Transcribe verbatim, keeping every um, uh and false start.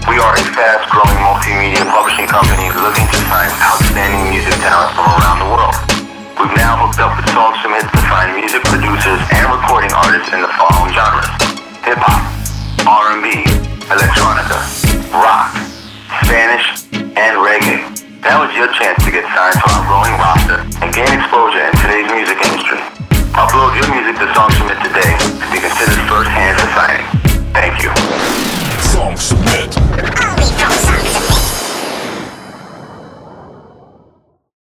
We are a fast-growing multimedia publishing company looking to find outstanding music talent from around the world. We've now hooked up with Song Submit to find music producers and recording artists in the following genres: hip-hop, R and B, electronica, rock, Spanish, and reggae. Now is your chance to get signed to our growing roster and gain exposure in today's music industry. Upload your music to Song Submit today to be considered first-hand for signing. Thank you. Song Submit.